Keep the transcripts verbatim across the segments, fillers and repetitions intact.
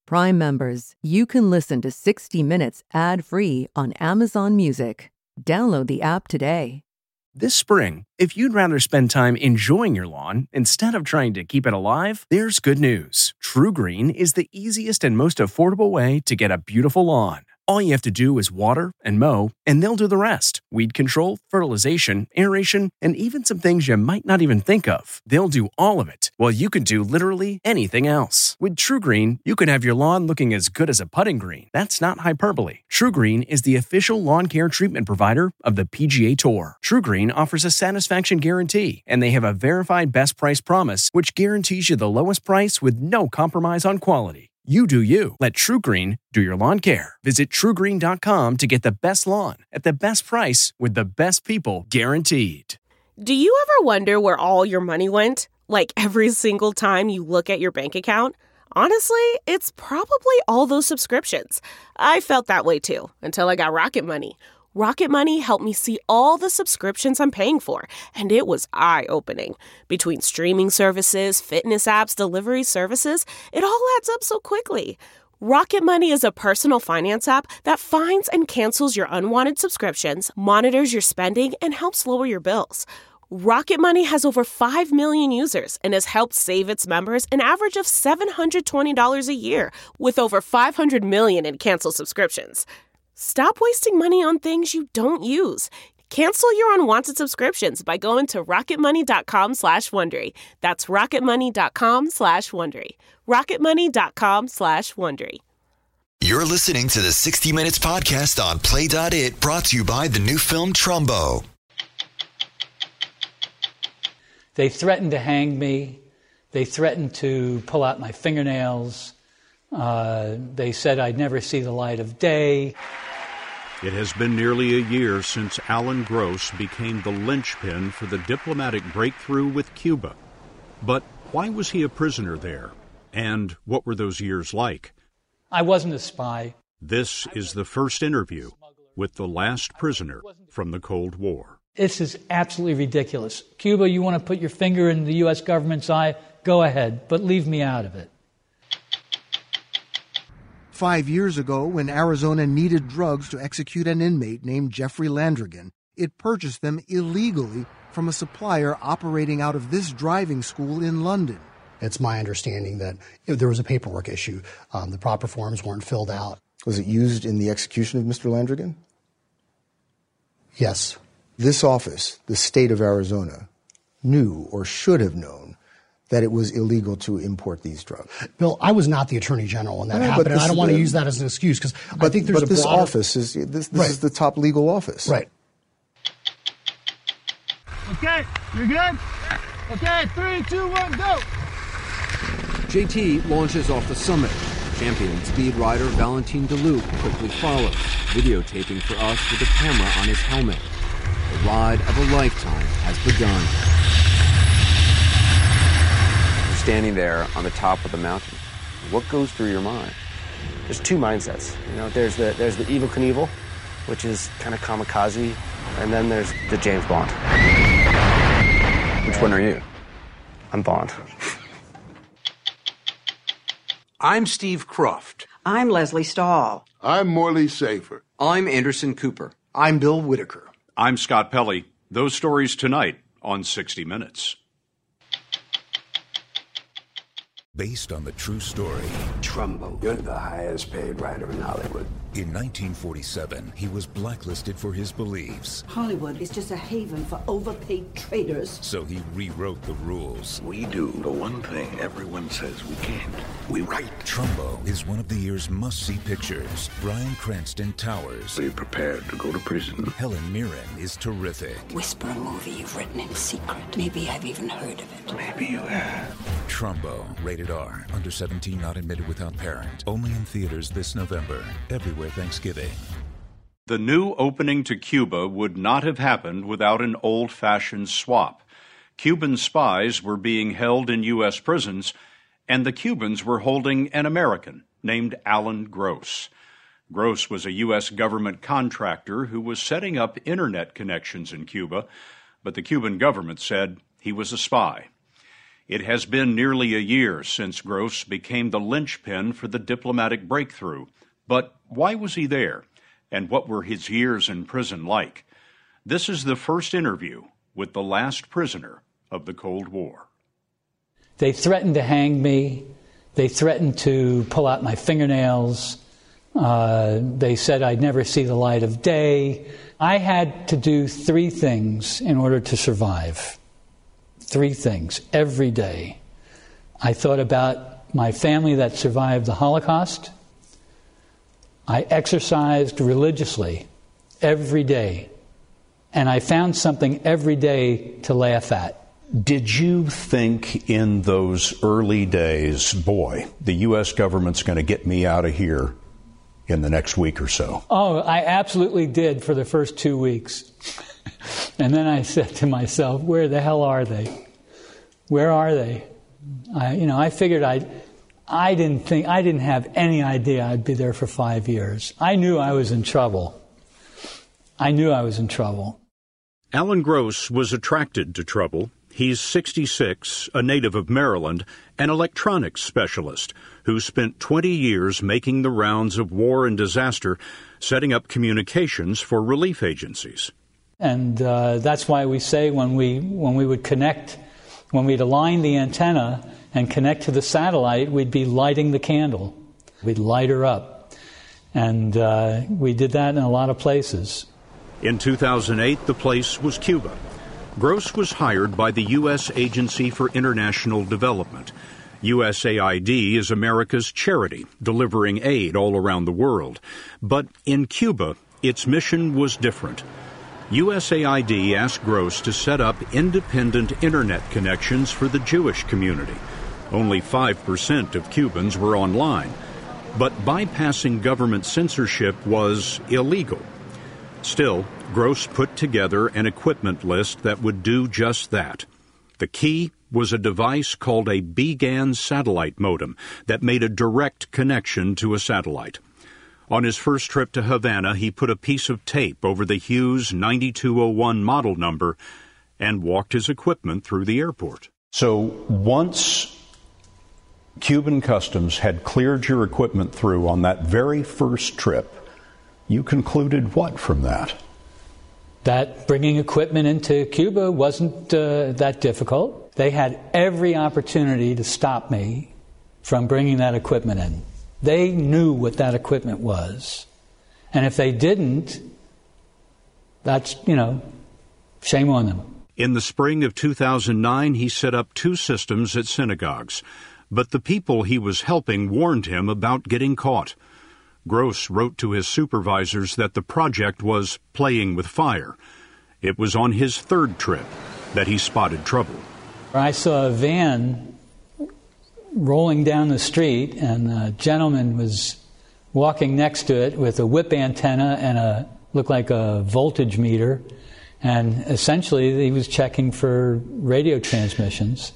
Prime members, you can listen to sixty minutes ad-free on Amazon Music. Download the app today. This spring, if you'd rather spend time enjoying your lawn instead of trying to keep it alive, there's good news. TruGreen is the easiest and most affordable way to get a beautiful lawn. All you have to do is water and mow, and they'll do the rest. Weed control, fertilization, aeration, and even some things you might not even think of. They'll do all of it, while you can do literally anything else. With TruGreen, you can have your lawn looking as good as a putting green. That's not hyperbole. TruGreen is the official lawn care treatment provider of the P G A Tour. TruGreen offers a satisfaction guarantee, and they have a verified best price promise, which guarantees you the lowest price with no compromise on quality. You do you. Let TruGreen do your lawn care. Visit True Green dot com to get the best lawn at the best price with the best people guaranteed. Do you ever wonder where all your money went? Like every single time you look at your bank account? Honestly, it's probably all those subscriptions. I felt that way too, until I got Rocket Money. Rocket Money helped me see all the subscriptions I'm paying for, and it was eye-opening. Between streaming services, fitness apps, delivery services, it all adds up so quickly. Rocket Money is a personal finance app that finds and cancels your unwanted subscriptions, monitors your spending, and helps lower your bills. Rocket Money has over five million users and has helped save its members an average of seven hundred twenty dollars a year, with over five hundred million in canceled subscriptions. Stop wasting money on things you don't use. Cancel your unwanted subscriptions by going to rocketmoney.com slash Wondery. That's rocketmoney.com slash Wondery. rocketmoney.com slash Wondery. You're listening to the sixty minutes podcast on Play dot it, brought to you by the new film Trumbo. They threatened to hang me. They threatened to pull out my fingernails. Uh, they said I'd never see the light of day. It has been nearly a year since Alan Gross became the linchpin for the diplomatic breakthrough with Cuba. But why was he a prisoner there? And what were those years like? I wasn't a spy. This is the first interview with the last prisoner from the Cold War. This is absolutely ridiculous. Cuba, you want to put your finger in the U S government's eye? Go ahead, but leave me out of it. Five years ago, when Arizona needed drugs to execute an inmate named Jeffrey Landrigan, it purchased them illegally from a supplier operating out of this driving school in London. It's my understanding that if there was a paperwork issue. Um, the proper forms weren't filled out. Was it used in the execution of Mister Landrigan? Yes. This office, the state of Arizona, knew or should have known that it was illegal to import these drugs. Bill, I was not the Attorney General when that no, happened, and I don't want to the, use that as an excuse, because I think there's but a this broader... office is this, this right. is the top legal office. Right. Okay, you're good? Okay, three, two, one, go! J T launches off the summit. Champion speed rider Valentin Deloup quickly follows, videotaping for us with a camera on his helmet. The ride of a lifetime has begun. Standing there on the top of the mountain, what goes through your mind? There's two mindsets. You know, there's the there's the Evel Knievel, which is kind of kamikaze, and then there's the James Bond. Which one are you? I'm Bond. I'm Steve Croft. I'm Leslie Stahl. I'm Morley Safer. I'm Anderson Cooper. I'm Bill Whitaker. I'm Scott Pelley. Those stories tonight on sixty minutes. Based on the true story. Trumbo, you're the highest paid writer in Hollywood. In nineteen forty-seven, he was blacklisted for his beliefs. Hollywood is just a haven for overpaid traitors. So he rewrote the rules. We do the one thing everyone says we can't. We write. Trumbo is one of the year's must-see pictures. Bryan Cranston towers. Are you prepared to go to prison? Helen Mirren is terrific. Whisper a movie you've written in secret. Maybe I've even heard of it. Maybe you have. Trumbo, rated R, under seventeen, not admitted without parent. Only in theaters this November. Everywhere Thanksgiving. The new opening to Cuba would not have happened without an old-fashioned swap. Cuban spies were being held in U S prisons, and the Cubans were holding an American named Alan Gross. Gross was a U S government contractor who was setting up internet connections in Cuba, but the Cuban government said he was a spy. It has been nearly a year since Gross became the linchpin for the diplomatic breakthrough. But why was he there? And what were his years in prison like? This is the first interview with the last prisoner of the Cold War. They threatened to hang me. They threatened to pull out my fingernails. Uh, they said I'd never see the light of day. I had to do three things in order to survive. Three things every day. I thought about my family that survived the Holocaust. I exercised religiously every day. And I found something every day to laugh at. Did you think in those early days, boy, the U S government's going to get me out of here in the next week or so? Oh, I absolutely did for the first two weeks. And then I said to myself, where the hell are they? Where are they? I, you know, I figured I'd, I didn't think, I didn't have any idea I'd be there for five years. I knew I was in trouble. I knew I was in trouble. Alan Gross was attracted to trouble. He's sixty-six, a native of Maryland, an electronics specialist who spent twenty years making the rounds of war and disaster, setting up communications for relief agencies. And uh, that's why we say when we when we would connect, when we'd align the antenna and connect to the satellite, we'd be lighting the candle. We'd light her up. And uh, we did that in a lot of places. In two thousand eight, the place was Cuba. Gross was hired by the U S Agency for International Development. U S A I D is America's charity, delivering aid all around the world. But in Cuba, its mission was different. U S A I D asked Gross to set up independent internet connections for the Jewish community. Only five percent of Cubans were online. But bypassing government censorship was illegal. Still, Gross put together an equipment list that would do just that. The key was a device called a B-GAN satellite modem that made a direct connection to a satellite. On his first trip to Havana, he put a piece of tape over the Hughes ninety-two oh one model number and walked his equipment through the airport. So once Cuban Customs had cleared your equipment through on that very first trip, you concluded what from that? That bringing equipment into Cuba wasn't uh, that difficult. They had every opportunity to stop me from bringing that equipment in. They knew what that equipment was. And if they didn't, that's, you know, shame on them. In the spring of two thousand nine, he set up two systems at synagogues. But the people he was helping warned him about getting caught. Gross wrote to his supervisors that the project was playing with fire. It was on his third trip that he spotted trouble. I saw a van rolling down the street, and a gentleman was walking next to it with a whip antenna and a looked like a voltage meter, and essentially he was checking for radio transmissions.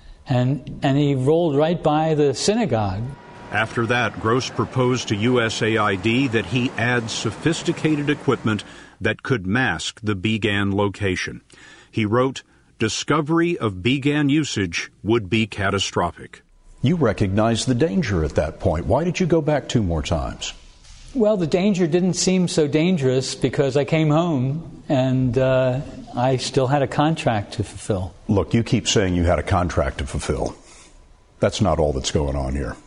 And and he rolled right by the synagogue. After that, Gross proposed to U S A I D that he add sophisticated equipment that could mask the B-GAN location. He wrote, "Discovery of B-GAN usage would be catastrophic." You recognized the danger at that point. Why did you go back two more times? Well, the danger didn't seem so dangerous because I came home and uh, I still had a contract to fulfill. Look, you keep saying you had a contract to fulfill. That's not all that's going on here.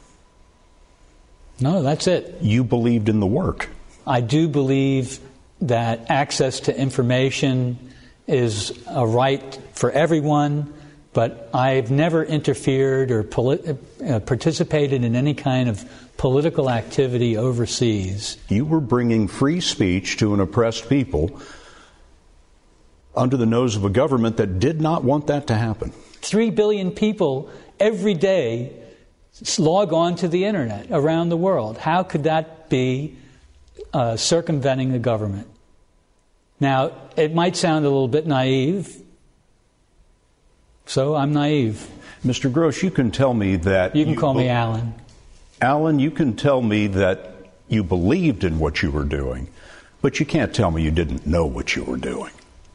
No, that's it. You believed in the work. I do believe that access to information is a right for everyone, but I've never interfered or poli- uh, participated in any kind of political activity overseas. You were bringing free speech to an oppressed people under the nose of a government that did not want that to happen. Three billion people every day log on to the internet around the world. How could that be uh, circumventing the government? Now, it might sound a little bit naive, so I'm naive. Mister Gross, you can tell me that... You can you call be- me Alan. Alan, you can tell me that you believed in what you were doing, but you can't tell me you didn't know what you were doing.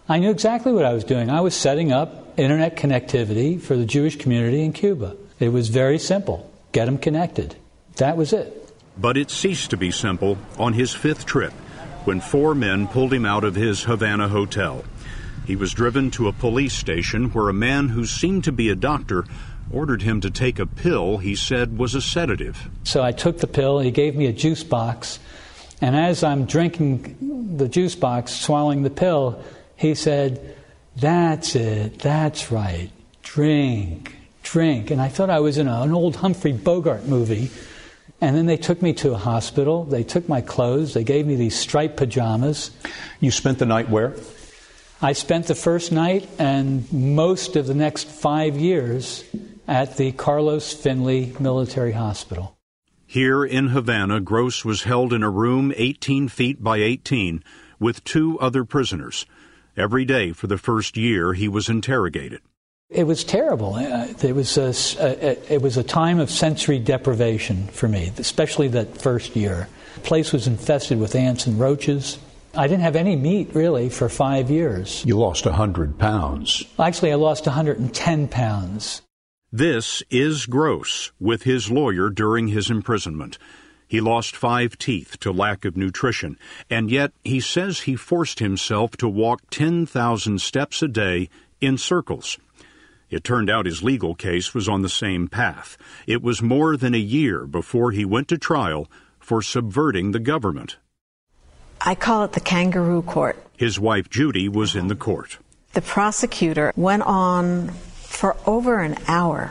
I knew exactly what I was doing. I was setting up internet connectivity for the Jewish community in Cuba. It was very simple. Get them connected. That was it. But it ceased to be simple on his fifth trip, when four men pulled him out of his Havana hotel. He was driven to a police station where a man who seemed to be a doctor ordered him to take a pill he said was a sedative. So I took the pill. He gave me a juice box. And as I'm drinking the juice box, swallowing the pill, he said, "That's it. That's right. Drink, drink." And I thought I was in a, an old Humphrey Bogart movie. And then they took me to a hospital. They took my clothes. They gave me these striped pajamas. You spent the night where? I spent the first night and most of the next five years at the Carlos Finley Military Hospital. Here in Havana, Gross was held in a room eighteen feet by eighteen with two other prisoners. Every day for the first year, he was interrogated. It was terrible. It was a, it was a time of sensory deprivation for me, especially that first year. The place was infested with ants and roaches. I didn't have any meat, really, for five years. You lost one hundred pounds. Actually, I lost one hundred ten pounds. This is Gross with his lawyer during his imprisonment. He lost five teeth to lack of nutrition, and yet he says he forced himself to walk ten thousand steps a day in circles. It turned out his legal case was on the same path. It was more than a year before he went to trial for subverting the government. I call it the kangaroo court. His wife, Judy, was in the court. The prosecutor went on for over an hour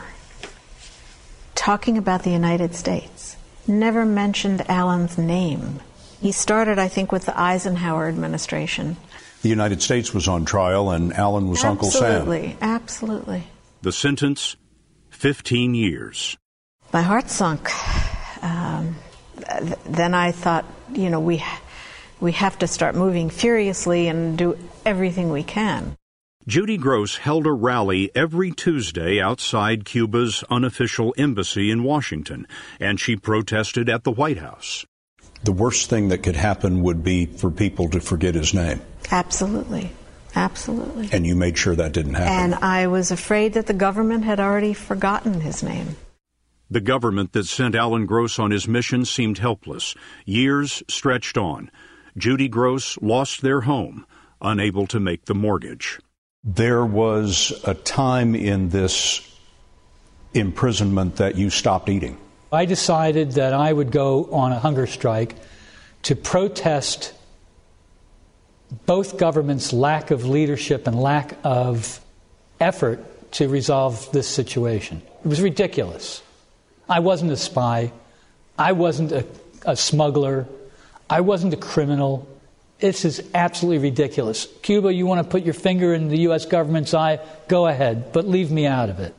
talking about the United States. Never mentioned Alan's name. He started, I think, with the Eisenhower administration. The United States was on trial, and Alan was Uncle Sam. Absolutely, absolutely. The sentence, fifteen years. My heart sunk. Um, th- then I thought, you know, we we have to start moving furiously and do everything we can. Judy Gross held a rally every Tuesday outside Cuba's unofficial embassy in Washington, and she protested at the White House. The worst thing that could happen would be for people to forget his name. Absolutely. Absolutely. And you made sure that didn't happen. And I was afraid that the government had already forgotten his name. The government that sent Alan Gross on his mission seemed helpless. Years stretched on. Judy Gross lost their home, unable to make the mortgage. There was a time in this imprisonment that you stopped eating. I decided that I would go on a hunger strike to protest both governments' lack of leadership and lack of effort to resolve this situation. It was ridiculous. I wasn't a spy. I wasn't a, a smuggler. I wasn't a criminal. This is absolutely ridiculous. Cuba, you want to put your finger in the U S government's eye? Go ahead, but leave me out of it.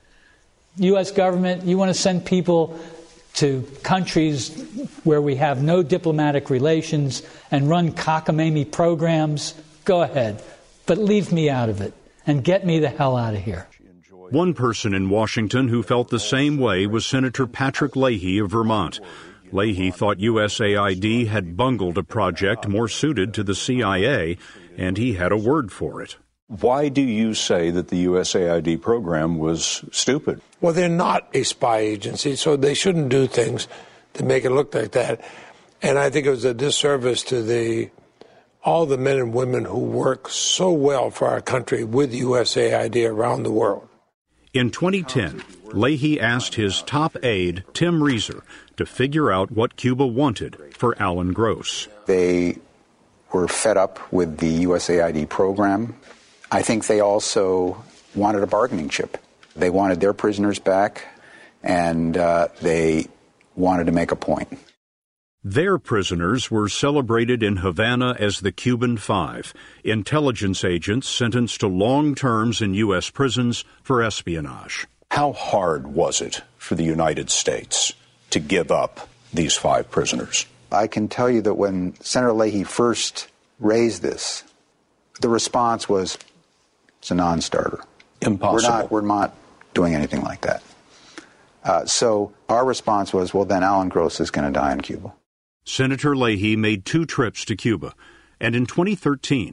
U S government, you want to send people to countries where we have no diplomatic relations and run cockamamie programs? Go ahead, but leave me out of it and get me the hell out of here. One person in Washington who felt the same way was Senator Patrick Leahy of Vermont. Leahy thought U S A I D had bungled a project more suited to the C I A, and he had a word for it. Why do you say that the U S A I D program was stupid? Well, they're not a spy agency, so they shouldn't do things to make it look like that. And I think it was a disservice to the all the men and women who work so well for our country with U S A I D around the world. In twenty ten, Leahy asked his top aide, Tim Reeser, to figure out what Cuba wanted for Alan Gross. They were fed up with the U S A I D program. I think they also wanted a bargaining chip. They wanted their prisoners back, and uh, they wanted to make a point. Their prisoners were celebrated in Havana as the Cuban Five, intelligence agents sentenced to long terms in U S prisons for espionage. How hard was it for the United States to give up these five prisoners? I can tell you that when Senator Leahy first raised this, the response was, it's a non-starter. Impossible. We're not, we're not doing anything like that. Uh, so our response was, well, then Alan Gross is going to die in Cuba. Senator Leahy made two trips to Cuba, and in twenty thirteen,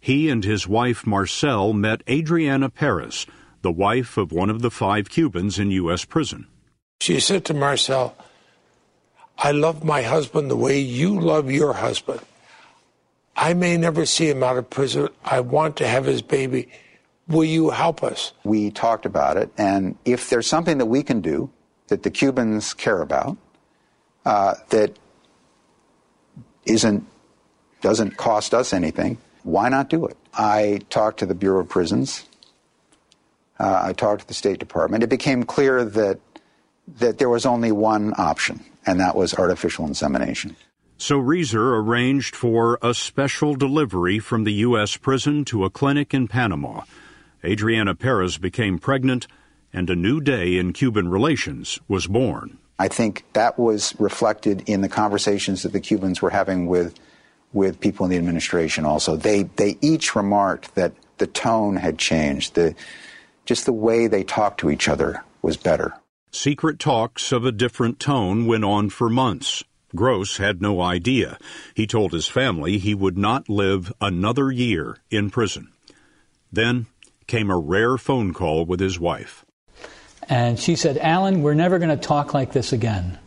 He and his wife Marcel met Adriana Perez, the wife of one of the five Cubans in U S prison. She said to Marcel, I love my husband the way you love your husband. I may never see him out of prison. I want to have his baby. Will you help us? We talked about it, and if there's something that we can do that the Cubans care about, uh, that isn't doesn't cost us anything, why not do it? I talked to the Bureau of Prisons. Uh, I talked to the State Department. It became clear that that there was only one option, and that was artificial insemination. So Reeser arranged for a special delivery from the U S prison to a clinic in Panama. Adriana Perez became pregnant, and a new day in Cuban relations was born. I think that was reflected in the conversations that the Cubans were having with with people in the administration also. They they each remarked that the tone had changed. The just the way they talked to each other was better. Secret talks of a different tone went on for months. Gross had no idea. He told his family he would not live another year in prison. Then came a rare phone call with his wife. And she said, Alan, we're never going to talk like this again.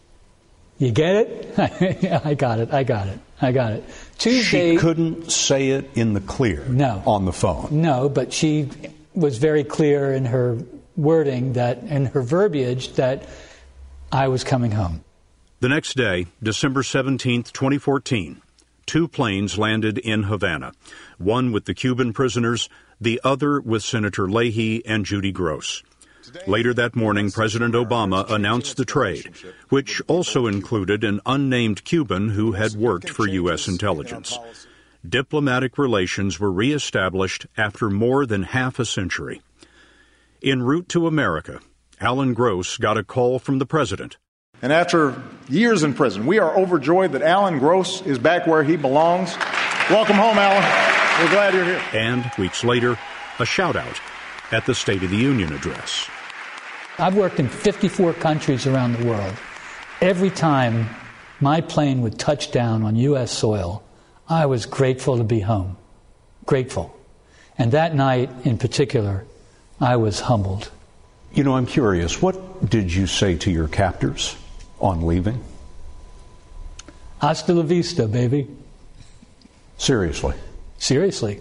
You get it? Yeah, I got it. I got it. I got it. Tuesday. She couldn't say it in the clear no. on the phone. No, but she was very clear in her wording, that in her verbiage, that I was coming home. The next day, December seventeenth, twenty fourteen, two planes landed in Havana, one with the Cuban prisoners, the other with Senator Leahy and Judy Gross. Later that morning, President Obama announced the trade, which also included an unnamed Cuban who had worked for U S intelligence. Diplomatic relations were reestablished after more than half a century. En route to America, Alan Gross got a call from the president. And after years in prison, we are overjoyed that Alan Gross is back where he belongs. Welcome home, Alan. We're glad you're here. And weeks later, a shout-out at the State of the Union address. I've worked in fifty-four countries around the world. Every time my plane would touch down on U S soil, I was grateful to be home. Grateful. And that night in particular, I was humbled. You know, I'm curious, what did you say to your captors on leaving? Hasta la vista, baby. Seriously? Seriously.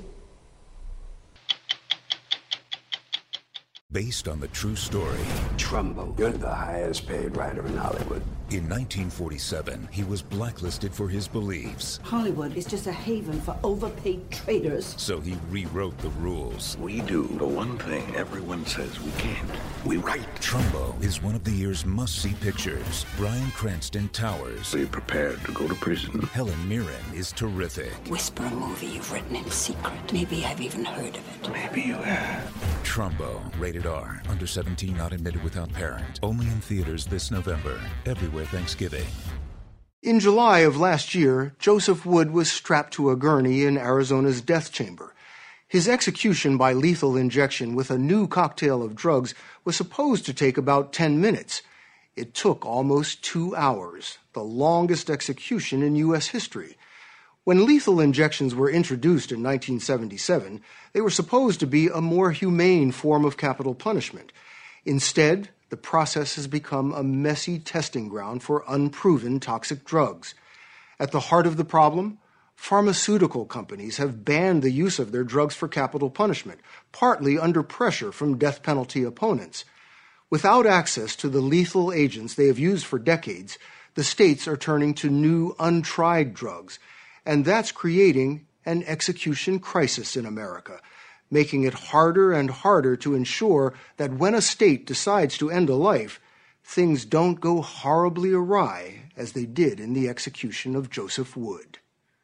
Based on the true story. Trumbo, you're the highest paid writer in Hollywood. In nineteen forty-seven, he was blacklisted for his beliefs. Hollywood is just a haven for overpaid traitors. So he rewrote the rules. We do the one thing everyone says we can't. We write. Trumbo is one of the year's must-see pictures. Bryan Cranston towers. Are you prepared to go to prison? Helen Mirren is terrific. Whisper a movie you've written in secret. Maybe I've even heard of it. Maybe you have. Trumbo, rated R, under seventeen, not admitted without parent. Only in theaters this November. Everywhere Thanksgiving. In July of last year, Joseph Wood was strapped to a gurney in Arizona's death chamber. His execution by lethal injection with a new cocktail of drugs was supposed to take about ten minutes. It took almost two hours, the longest execution in U S history. When lethal injections were introduced in nineteen seventy-seven, they were supposed to be a more humane form of capital punishment. Instead, the process has become a messy testing ground for unproven toxic drugs. At the heart of the problem, pharmaceutical companies have banned the use of their drugs for capital punishment, partly under pressure from death penalty opponents. Without access to the lethal agents they have used for decades, the states are turning to new, untried drugs, and that's creating an execution crisis in America, making it harder and harder to ensure that when a state decides to end a life, things don't go horribly awry as they did in the execution of Joseph Wood.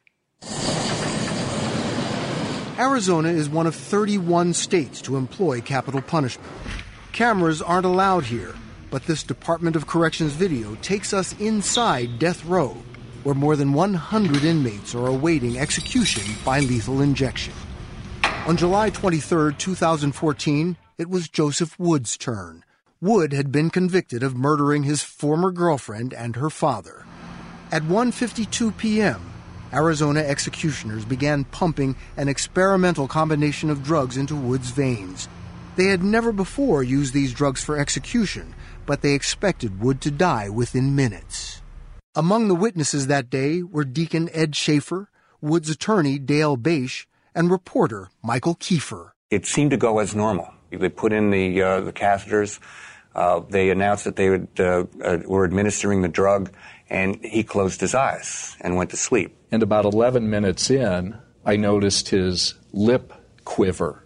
Arizona is one of thirty-one states to employ capital punishment. Cameras aren't allowed here, but this Department of Corrections video takes us inside death row, where more than one hundred inmates are awaiting execution by lethal injection. On July twenty-third, two thousand fourteen, it was Joseph Wood's turn. Wood had been convicted of murdering his former girlfriend and her father. At one fifty-two p.m., Arizona executioners began pumping an experimental combination of drugs into Wood's veins. They had never before used these drugs for execution, but they expected Wood to die within minutes. Among the witnesses that day were Deacon Ed Schaefer, Wood's attorney Dale Bache, and reporter Michael Kiefer. It seemed to go as normal. They put in the, uh, the catheters. Uh, they announced that they would, uh, uh, were administering the drug, and he closed his eyes and went to sleep. And about eleven minutes in, I noticed his lip quiver.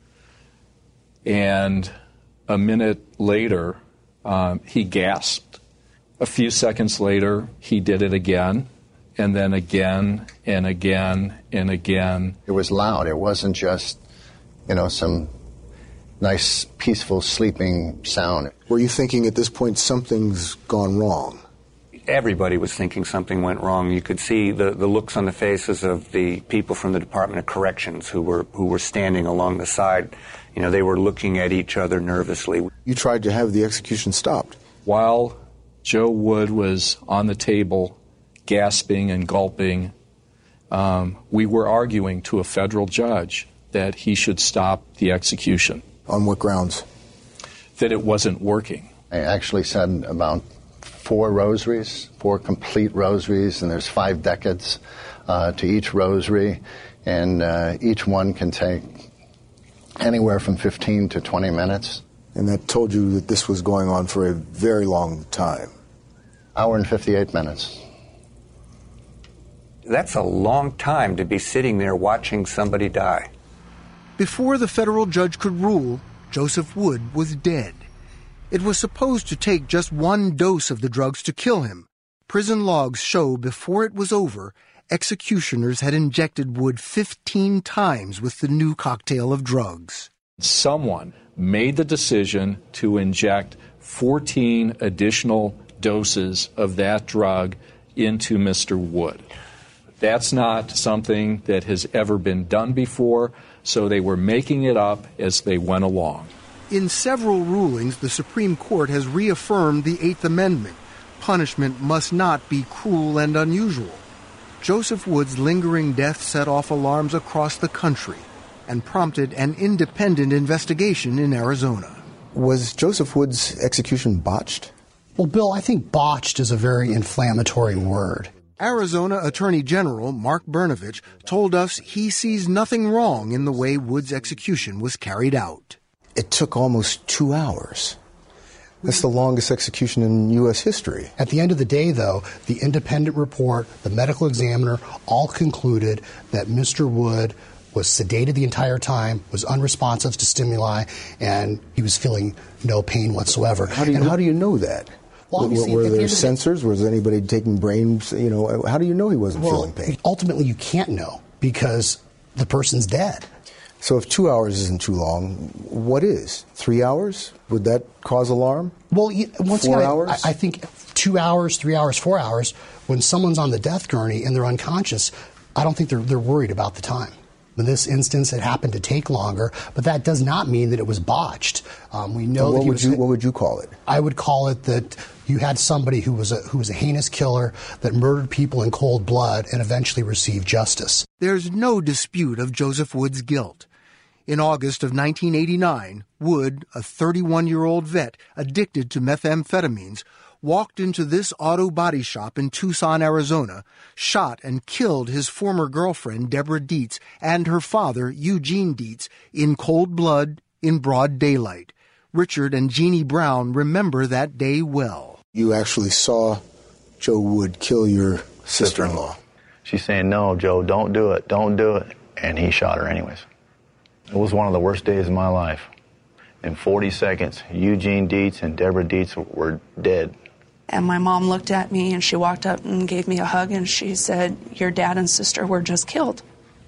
And a minute later, um, he gasped. A few seconds later, he did it again, and then again, and again, and again. It was loud. It wasn't just, you know, some nice, peaceful, sleeping sound. Were you thinking at this point something's gone wrong? Everybody was thinking something went wrong. You could see the, the looks on the faces of the people from the Department of Corrections who were who were standing along the side. You know, they were looking at each other nervously. You tried to have the execution stopped. While Joe Wood was on the table, gasping and gulping, um, we were arguing to a federal judge that he should stop the execution. On what grounds? That it wasn't working. I actually said about four rosaries, four complete rosaries, and there's five decades uh, to each rosary, and uh, each one can take anywhere from fifteen to twenty minutes. And that told you that this was going on for a very long time. Hour and fifty-eight minutes. That's a long time to be sitting there watching somebody die. Before the federal judge could rule, Joseph Wood was dead. It was supposed to take just one dose of the drugs to kill him. Prison logs show before it was over, executioners had injected Wood fifteen times with the new cocktail of drugs. Someone made the decision to inject fourteen additional doses of that drug into Mister Wood. That's not something that has ever been done before, so they were making it up as they went along. In several rulings, the Supreme Court has reaffirmed the Eighth Amendment. Punishment must not be cruel and unusual. Joseph Wood's lingering death set off alarms across the country and prompted an independent investigation in Arizona. Was Joseph Wood's execution botched? Well, Bill, I think botched is a very inflammatory word. Arizona Attorney General Mark Brnovich told us he sees nothing wrong in the way Wood's execution was carried out. It took almost two hours. That's the longest execution in U S history. At the end of the day, though, the independent report, the medical examiner, all concluded that Mister Wood was sedated the entire time, was unresponsive to stimuli, and he was feeling no pain whatsoever. How do you, and how do you know that? Well, were were there sensors? Was anybody taking brains? You know, how do you know he wasn't well, feeling pain? Ultimately, you can't know because the person's dead. So if two hours isn't too long, what is? Three hours? Would that cause alarm? Well, once Four again, hours? I, I think two hours, three hours, four hours, when someone's on the death gurney and they're unconscious, I don't think they're, they're worried about the time. In this instance, it happened to take longer, but that does not mean that it was botched. Um, we know what that he would was, you what would you call it? I would call it that you had somebody who was a who was a heinous killer that murdered people in cold blood and eventually received justice. There's no dispute of Joseph Wood's guilt. In August of nineteen eighty-nine, Wood, a thirty-one-year-old vet addicted to methamphetamines, walked into this auto body shop in Tucson, Arizona, shot and killed his former girlfriend, Deborah Dietz, and her father, Eugene Dietz, in cold blood, in broad daylight. Richard and Jeannie Brown remember that day well. You actually saw Joe Wood kill your sister-in-law. She's saying, "No, Joe, don't do it, don't do it." And he shot her anyways. It was one of the worst days of my life. In forty seconds, Eugene Dietz and Deborah Dietz were dead. And my mom looked at me and she walked up and gave me a hug and she said, "Your dad and sister were just killed."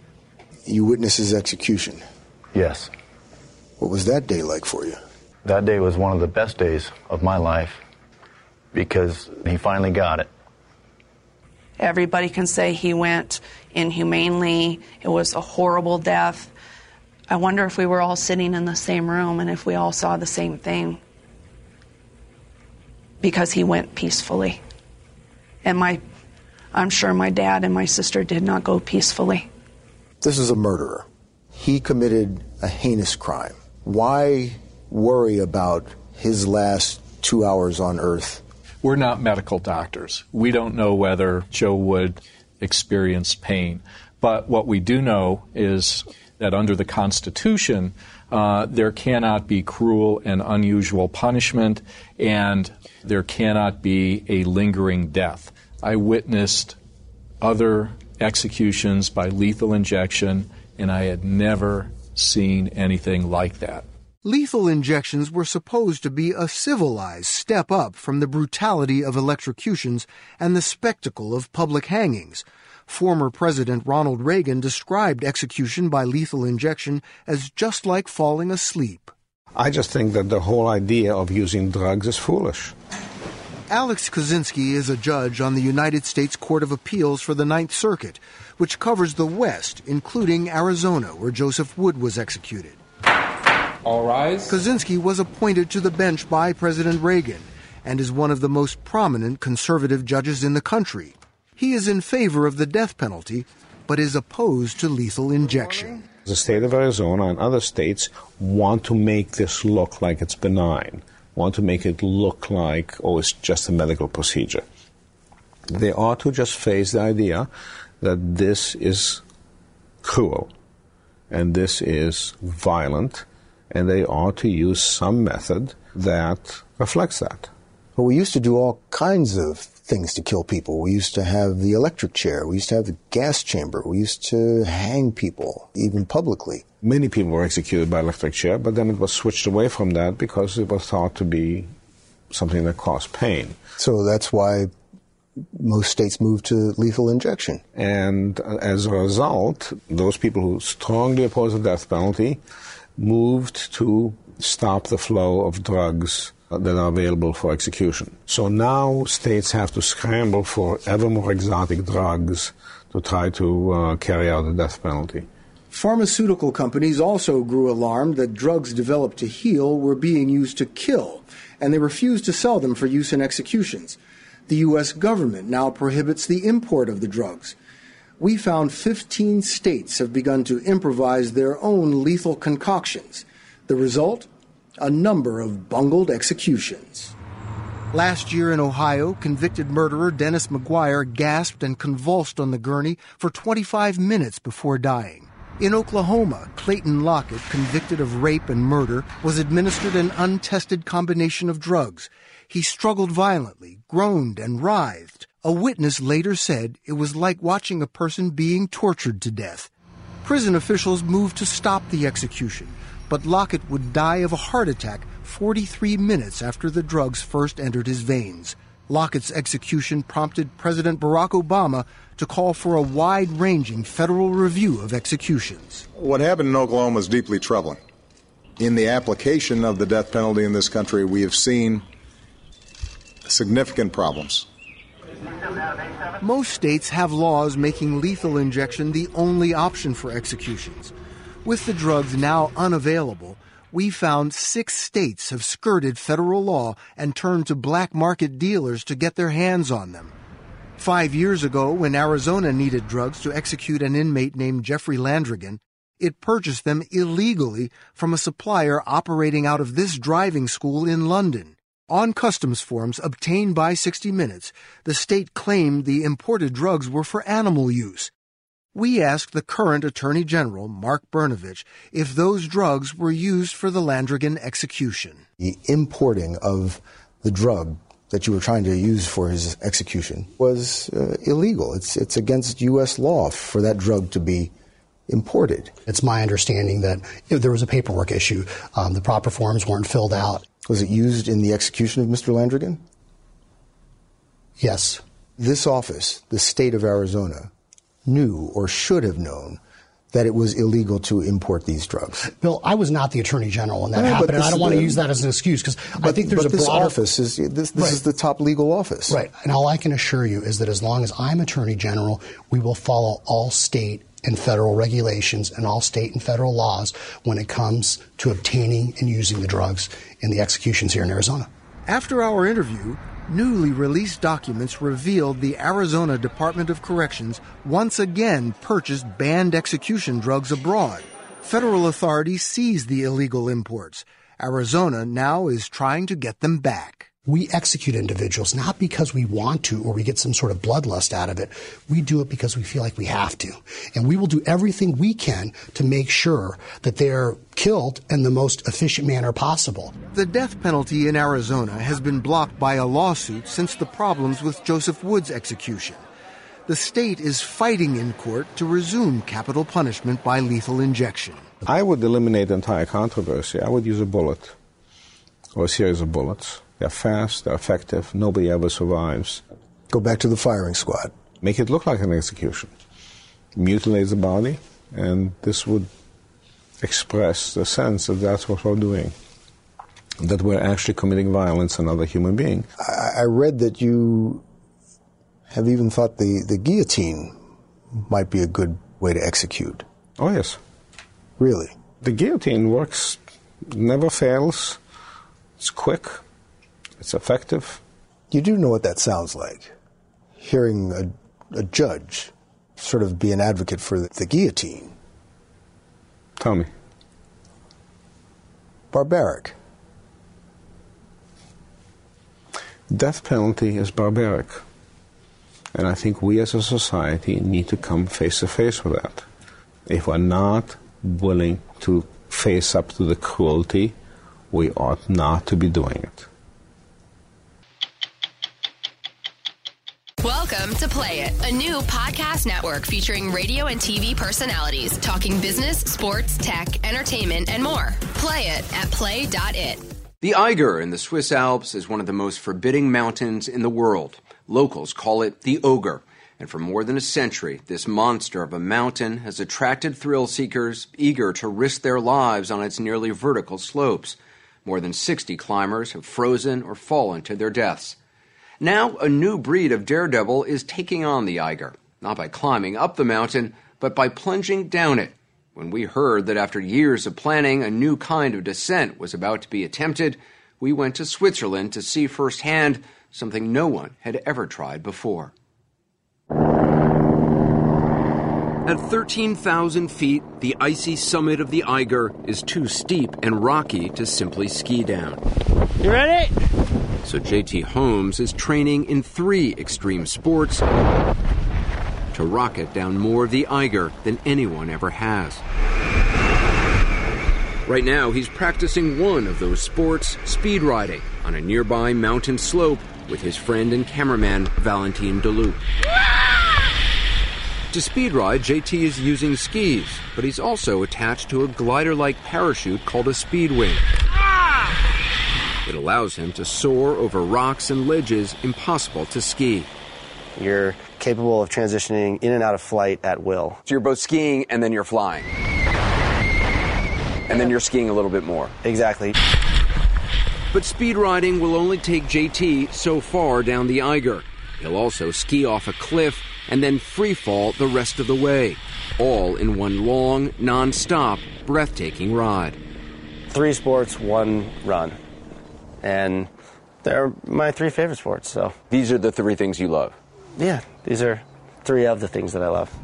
You witnessed his execution? Yes. What was that day like for you? That day was one of the best days of my life because he finally got it. Everybody can say he went inhumanely. It was a horrible death. I wonder if we were all sitting in the same room and if we all saw the same thing. Because he went peacefully. And my I'm sure my dad and my sister did not go peacefully. This is a murderer. He committed a heinous crime. Why worry about his last two hours on earth? We're not medical doctors. We don't know whether Joe Wood experienced pain. But what we do know is that under the Constitution, uh, there cannot be cruel and unusual punishment, and there cannot be a lingering death. I witnessed other executions by lethal injection, and I had never seen anything like that. Lethal injections were supposed to be a civilized step up from the brutality of electrocutions and the spectacle of public hangings. Former President Ronald Reagan described execution by lethal injection as just like falling asleep. I just think that the whole idea of using drugs is foolish. Alex Kozinski is a judge on the United States Court of Appeals for the Ninth Circuit, which covers the West, including Arizona, where Joseph Wood was executed. All rise. Kozinski was appointed to the bench by President Reagan and is one of the most prominent conservative judges in the country. He is in favor of the death penalty, but is opposed to lethal injection. The state of Arizona and other states want to make this look like it's benign, want to make it look like, oh, it's just a medical procedure. They ought to just face the idea that this is cruel and this is violent, and they ought to use some method that reflects that. Well, we used to do all kinds of things to kill people. We used to have the electric chair. We used to have the gas chamber. We used to hang people, even publicly. Many people were executed by electric chair, but then it was switched away from that because it was thought to be something that caused pain. So that's why most states moved to lethal injection. And as a result, those people who strongly oppose the death penalty moved to stop the flow of drugs that are available for execution. So now states have to scramble for ever more exotic drugs to try to uh, carry out the death penalty. Pharmaceutical companies also grew alarmed that drugs developed to heal were being used to kill, and they refused to sell them for use in executions. The U S government now prohibits the import of the drugs. We found fifteen states have begun to improvise their own lethal concoctions. The result? A number of bungled executions. Last year in Ohio, convicted murderer Dennis McGuire gasped and convulsed on the gurney for twenty-five minutes before dying. In Oklahoma, Clayton Lockett, convicted of rape and murder, was administered an untested combination of drugs. He struggled violently, groaned, and writhed. A witness later said it was like watching a person being tortured to death. Prison officials moved to stop the execution, but Lockett would die of a heart attack forty-three minutes after the drugs first entered his veins. Lockett's execution prompted President Barack Obama to call for a wide-ranging federal review of executions. What happened in Oklahoma is deeply troubling. In the application of the death penalty in this country, we have seen significant problems. Most states have laws making lethal injection the only option for executions. With the drugs now unavailable, we found six states have skirted federal law and turned to black market dealers to get their hands on them. Five years ago, when Arizona needed drugs to execute an inmate named Jeffrey Landrigan, it purchased them illegally from a supplier operating out of this driving school in London. On customs forms obtained by sixty minutes, the state claimed the imported drugs were for animal use. We asked the current Attorney General, Mark Brnovich, if those drugs were used for the Landrigan execution. The importing of the drug that you were trying to use for his execution was uh, illegal. It's, it's against U S law for that drug to be imported. It's my understanding that if there was a paperwork issue, um, the proper forms weren't filled out. Was it used in the execution of Mister Landrigan? Yes. This office, the state of Arizona, knew or should have known that it was illegal to import these drugs. Bill, I was not the Attorney General when that no, happened, and I don't want to the, use that as an excuse because I think there's but a this broader... office is this, this right. is the top legal office. Right, and all I can assure you is that as long as I'm Attorney General, we will follow all state and federal regulations and all state and federal laws when it comes to obtaining and using the drugs in the executions here in Arizona. After our interview, Newly released documents revealed the Arizona Department of Corrections once again purchased banned execution drugs abroad. Federal authorities seized the illegal imports. Arizona now is trying to get them back. We execute individuals not because we want to or we get some sort of bloodlust out of it. We do it because we feel like we have to. And we will do everything we can to make sure that they're killed in the most efficient manner possible. The death penalty in Arizona has been blocked by a lawsuit since the problems with Joseph Wood's execution. The state is fighting in court to resume capital punishment by lethal injection. I would eliminate the entire controversy. I would use a bullet or a series of bullets. They're fast, they're effective, nobody ever survives. Go back to the firing squad. Make it look like an execution. Mutilate the body, and this would express the sense that that's what we're doing, that we're actually committing violence on another human being. I, I read that you have even thought the, the guillotine might be a good way to execute. Oh, yes. Really? The guillotine works, never fails. It's quick. It's effective. You do know what that sounds like. Hearing a, a judge sort of be an advocate for the, the guillotine. Tell me. Barbaric. Death penalty is barbaric. And I think we as a society need to come face to face with that. If we're not willing to face up to the cruelty, we ought not to be doing it. Welcome to Play It, a new podcast network featuring radio and T V personalities talking business, sports, tech, entertainment, and more. Play it at play dot it. The Eiger in the Swiss Alps is one of the most forbidding mountains in the world. Locals call it the Ogre. And for more than a century, this monster of a mountain has attracted thrill seekers eager to risk their lives on its nearly vertical slopes. More than sixty climbers have frozen or fallen to their deaths. Now, a new breed of daredevil is taking on the Eiger, not by climbing up the mountain, but by plunging down it. When we heard that after years of planning, a new kind of descent was about to be attempted, we went to Switzerland to see firsthand something no one had ever tried before. At thirteen thousand feet, the icy summit of the Eiger is too steep and rocky to simply ski down. You ready? So J T Holmes is training in three extreme sports to rocket down more of the Eiger than anyone ever has. Right now, he's practicing one of those sports, speed riding, on a nearby mountain slope with his friend and cameraman, Valentin Deloup. To speed ride, J T is using skis, but he's also attached to a glider-like parachute called a speed wing. It allows him to soar over rocks and ledges impossible to ski. You're capable of transitioning in and out of flight at will. So you're both skiing and then you're flying. And then you're skiing a little bit more. Exactly. But speed riding will only take J T so far down the Eiger. He'll also ski off a cliff and then free fall the rest of the way, all in one long, non-stop, breathtaking ride. Three sports, one run. And they're my three favorite sports, so. These are the three things you love? Yeah, these are three of the things that I love.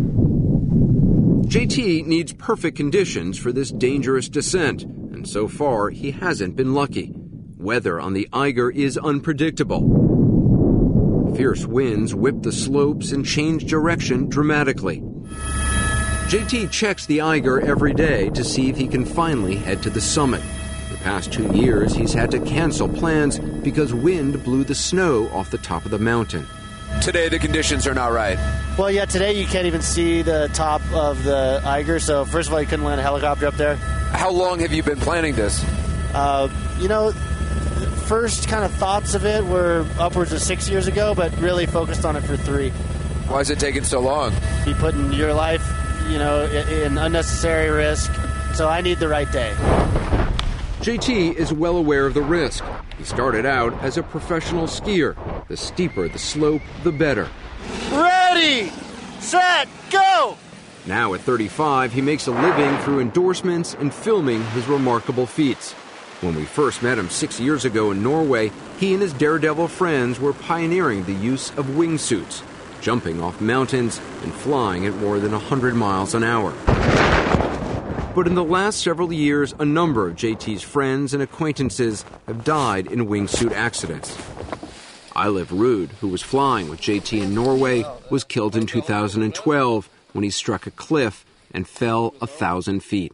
J T needs perfect conditions for this dangerous descent, and so far he hasn't been lucky. Weather on the Eiger is unpredictable. Fierce winds whip the slopes and change direction dramatically. J T checks the Eiger every day to see if he can finally head to the summit. The past two years, he's had to cancel plans because wind blew the snow off the top of the mountain. Today, the conditions are not right. Well, yeah, today you can't even see the top of the Eiger, so first of all, you couldn't land a helicopter up there. How long have you been planning this? Uh, you know, first kind of thoughts of it were upwards of six years ago, but really focused on it for three. Why is it taking so long? Be putting your life, you know, in unnecessary risk, so I need the right day. J T is well aware of the risk. He started out as a professional skier. The steeper the slope, the better. Ready, set, go! Now at thirty-five, he makes a living through endorsements and filming his remarkable feats. When we first met him six years ago in Norway, he and his daredevil friends were pioneering the use of wingsuits, jumping off mountains and flying at more than one hundred miles an hour. But in the last several years, a number of J T's friends and acquaintances have died in wingsuit accidents. Eilif Ruud, who was flying with J T in Norway, was killed in two thousand twelve when he struck a cliff and fell a thousand feet.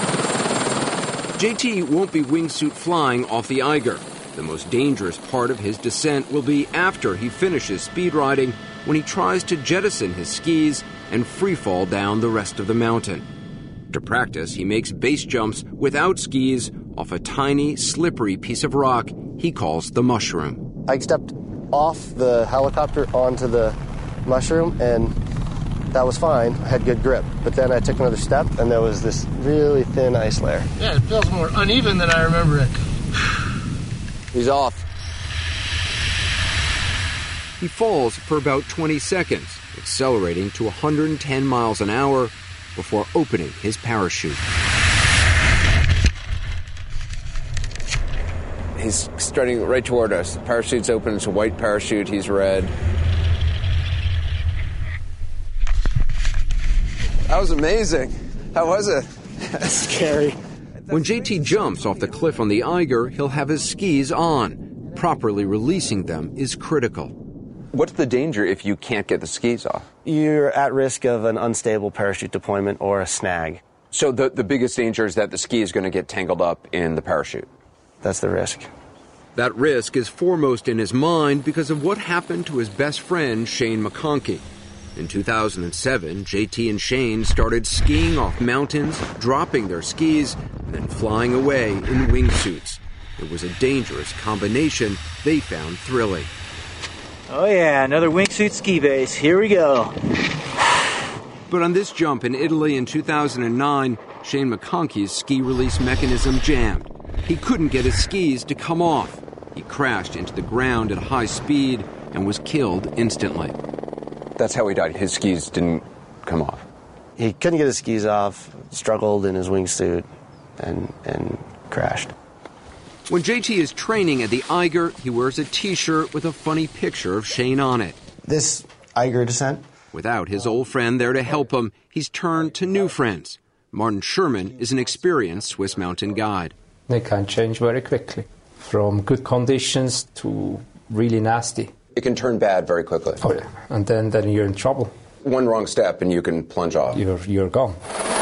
J T won't be wingsuit flying off the Eiger. The most dangerous part of his descent will be after he finishes speed riding, when he tries to jettison his skis and free fall down the rest of the mountain. To practice, he makes base jumps without skis off a tiny, slippery piece of rock he calls the mushroom. I stepped off the helicopter onto the mushroom, and that was fine. I had good grip. But then I took another step, and there was this really thin ice layer. Yeah, it feels more uneven than I remember it. He's off. He falls for about twenty seconds, accelerating to one hundred ten miles an hour before opening his parachute. He's strutting right toward us. The parachute's open. It's a white parachute. He's red. That was amazing. How was it? That's scary. When J T jumps off the cliff on the Eiger, he'll have his skis on. Properly releasing them is critical. What's the danger if you can't get the skis off? You're at risk of an unstable parachute deployment or a snag. So the, the biggest danger is that the ski is going to get tangled up in the parachute? That's the risk. That risk is foremost in his mind because of what happened to his best friend, Shane McConkey. In two thousand seven, J T and Shane started skiing off mountains, dropping their skis, and then flying away in wingsuits. It was a dangerous combination they found thrilling. Oh yeah, another wingsuit ski base. Here we go. But on this jump in Italy in two thousand nine, Shane McConkey's ski release mechanism jammed. He couldn't get his skis to come off. He crashed into the ground at high speed and was killed instantly. That's how he died. His skis didn't come off. He couldn't get his skis off, struggled in his wingsuit, and, and crashed. When J T is training at the Eiger, he wears a T-shirt with a funny picture of Shane on it. This Eiger descent? Without his old friend there to help him, he's turned to new friends. Martin Sherman is an experienced Swiss mountain guide. They can change very quickly, from good conditions to really nasty. It can turn bad very quickly. Oh, yeah. And then, then you're in trouble. One wrong step and you can plunge off. You're, you're gone.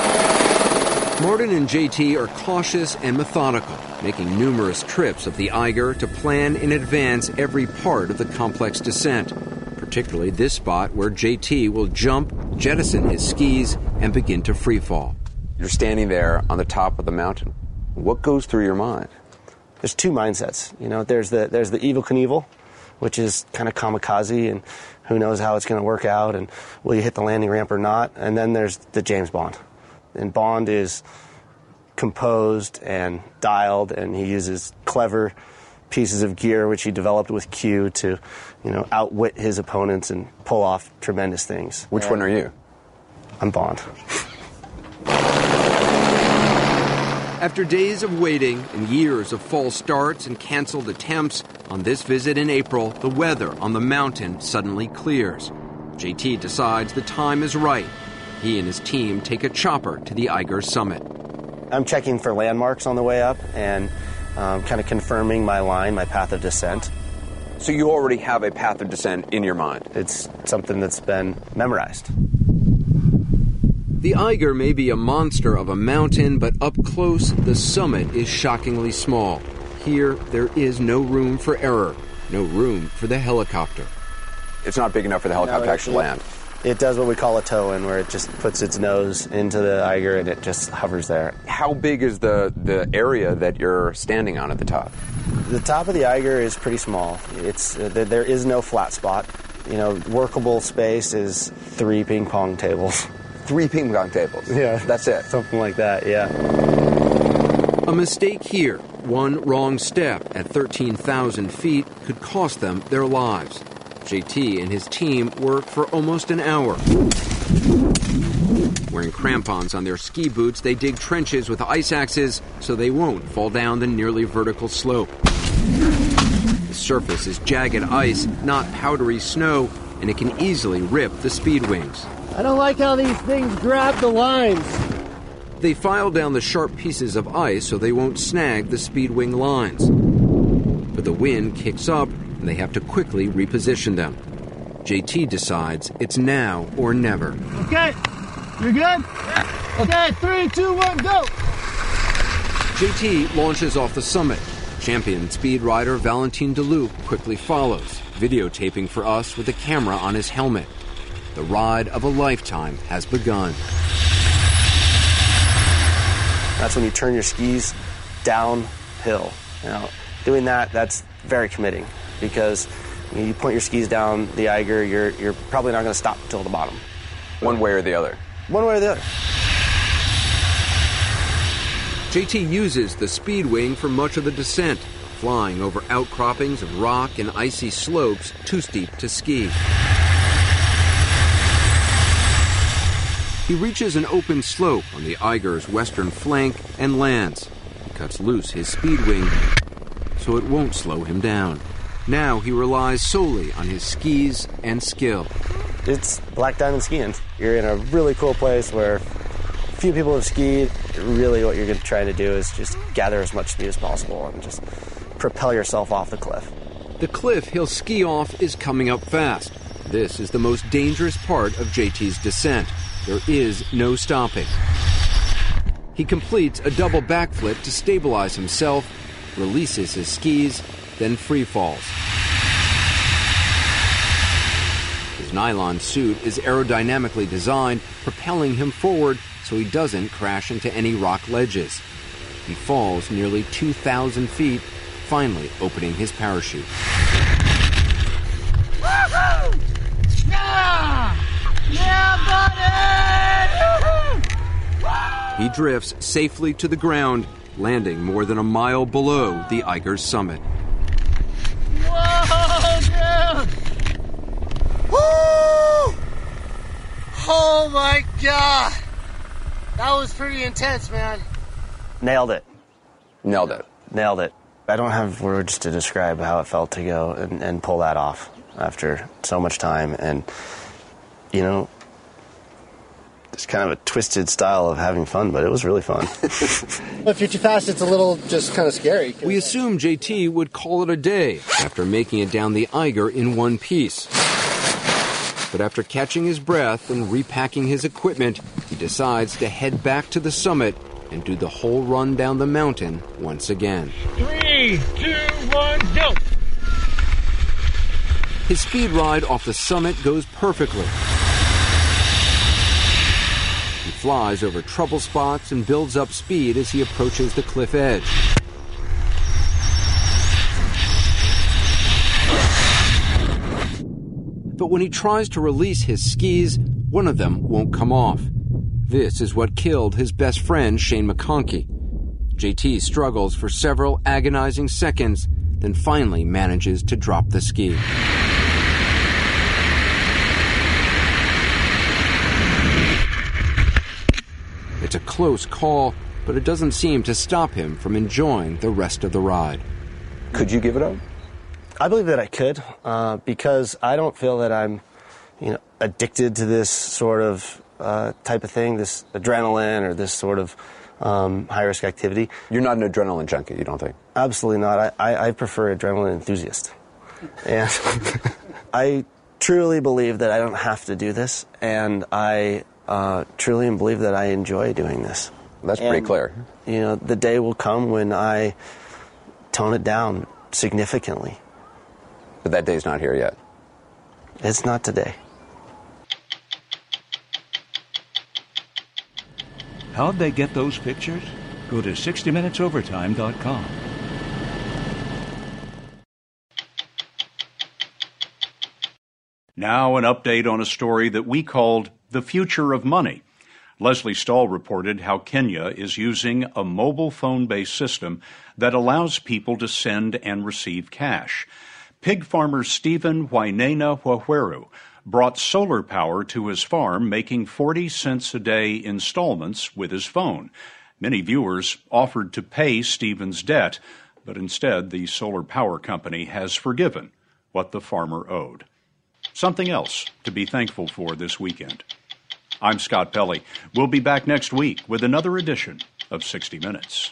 Martin and J T are cautious and methodical, making numerous trips up the Eiger to plan in advance every part of the complex descent, particularly this spot where J T will jump, jettison his skis, and begin to free fall. You're standing there on the top of the mountain. What goes through your mind? There's two mindsets. You know, there's the there's the Evel Knievel, which is kind of kamikaze, and who knows how it's going to work out, and will you hit the landing ramp or not? And then there's the James Bond. And Bond is composed and dialed, and he uses clever pieces of gear, which he developed with Q to, you know, outwit his opponents and pull off tremendous things. Which and one are you? I'm Bond. After days of waiting and years of false starts and canceled attempts, on this visit in April, the weather on the mountain suddenly clears. J T decides the time is right. He and his team take a chopper to the Eiger summit. I'm checking for landmarks on the way up and um, kind of confirming my line, my path of descent. So you already have a path of descent in your mind? It's something that's been memorized. The Eiger may be a monster of a mountain, but up close, the summit is shockingly small. Here, there is no room for error, no room for the helicopter. It's not big enough for the helicopter no, to actually land. It does what we call a toe-in, where it just puts its nose into the Eiger and it just hovers there. How big is the, the area that you're standing on at the top? The top of the Eiger is pretty small. It's uh, there is no flat spot. You know, workable space is three ping pong tables. Three ping pong tables? Yeah. That's it? Something like that, yeah. A mistake here, one wrong step at thirteen thousand feet could cost them their lives. J T and his team work for almost an hour. Wearing crampons on their ski boots, they dig trenches with ice axes so they won't fall down the nearly vertical slope. The surface is jagged ice, not powdery snow, and it can easily rip the speed wings. I don't like how these things grab the lines. They file down the sharp pieces of ice so they won't snag the speed wing lines. But the wind kicks up, and they have to quickly reposition them. J T decides it's now or never. Okay, you're good? Okay, three, two, one, go! J T launches off the summit. Champion speed rider Valentin Deloup quickly follows, videotaping for us with a camera on his helmet. The ride of a lifetime has begun. That's when you turn your skis downhill. You know, doing that, that's very committing because you, know, you point your skis down the Eiger, you're you're probably not going to stop till the bottom. One way or the other. One way or the other. J T uses the speed wing for much of the descent, flying over outcroppings of rock and icy slopes too steep to ski. He reaches an open slope on the Eiger's western flank and lands. He cuts loose his speed wing so it won't slow him down. Now he relies solely on his skis and skill. It's Black Diamond skiing. You're in a really cool place where few people have skied. Really what you're trying to do is just gather as much speed as possible and just propel yourself off the cliff. The cliff he'll ski off is coming up fast. This is the most dangerous part of J T's descent. There is no stopping. He completes a double backflip to stabilize himself, releases his skis, then free falls. His nylon suit is aerodynamically designed, propelling him forward so he doesn't crash into any rock ledges. He falls nearly two thousand feet, finally opening his parachute. Woohoo! Yeah! Yeah, buddy! He drifts safely to the ground, landing more than a mile below the Eiger's summit. Whoa, dude! Woo! Oh my God! That was pretty intense, man. Nailed it. Nailed it. Nailed it. I don't have words to describe how it felt to go and, and pull that off after so much time. And, you know, it's kind of a twisted style of having fun, but it was really fun. If you're too fast, it's a little just kind of scary. We assume J T would call it a day after making it down the Eiger in one piece. But after catching his breath and repacking his equipment, he decides to head back to the summit and do the whole run down the mountain once again. Three, two, one, go! His speed ride off the summit goes perfectly. He flies over trouble spots and builds up speed as he approaches the cliff edge. But when he tries to release his skis, one of them won't come off. This is what killed his best friend, Shane McConkey. J T struggles for several agonizing seconds, then finally manages to drop the ski. It's a close call, but it doesn't seem to stop him from enjoying the rest of the ride. Could you give it up? I believe that I could, uh, because I don't feel that I'm, you know, addicted to this sort of uh, type of thing, this adrenaline or this sort of um, high-risk activity. You're not an adrenaline junkie, you don't think? Absolutely not. I, I, I prefer adrenaline enthusiast. And I truly believe that I don't have to do this, and I uh, truly believe that I enjoy doing this. That's and, pretty clear. You know, the day will come when I tone it down significantly. But that day's not here yet. It's not today. How'd they get those pictures? Go to sixty minutes overtime dot com. Now an update on a story that we called The Future of Money. Leslie Stahl reported how Kenya is using a mobile phone-based system that allows people to send and receive cash. Pig farmer Stephen Wainaina Waweru brought solar power to his farm, making forty cents a day installments with his phone. Many viewers offered to pay Stephen's debt, but instead the solar power company has forgiven what the farmer owed. Something else to be thankful for this weekend. I'm Scott Pelley. We'll be back next week with another edition of sixty minutes.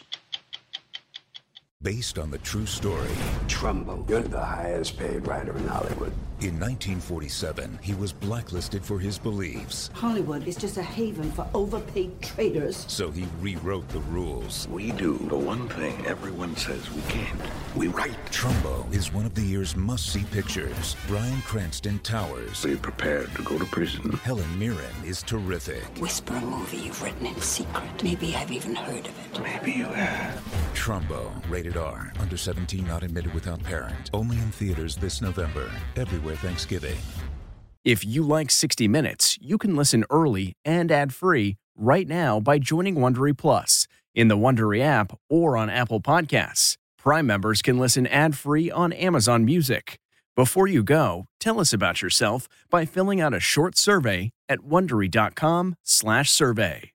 Based on the true story. Trumbo, you're the highest paid writer in Hollywood. In nineteen forty-seven, he was blacklisted for his beliefs. Hollywood is just a haven for overpaid traitors. So he rewrote the rules. We do the one thing everyone says we can't. We write. Trumbo is one of the year's must-see pictures. Bryan Cranston towers. Be prepared to go to prison. Helen Mirren is terrific. Whisper a movie you've written in secret. Maybe I've even heard of it. Maybe you have. Trumbo, rated R, under seventeen, not admitted without parent. Only in theaters this November. Everywhere Thanksgiving. If you like sixty minutes, you can listen early and ad-free right now by joining Wondery Plus in the Wondery app or on Apple Podcasts. Prime members can listen ad-free on Amazon Music. Before you go, tell us about yourself by filling out a short survey at wondery dot com slash survey.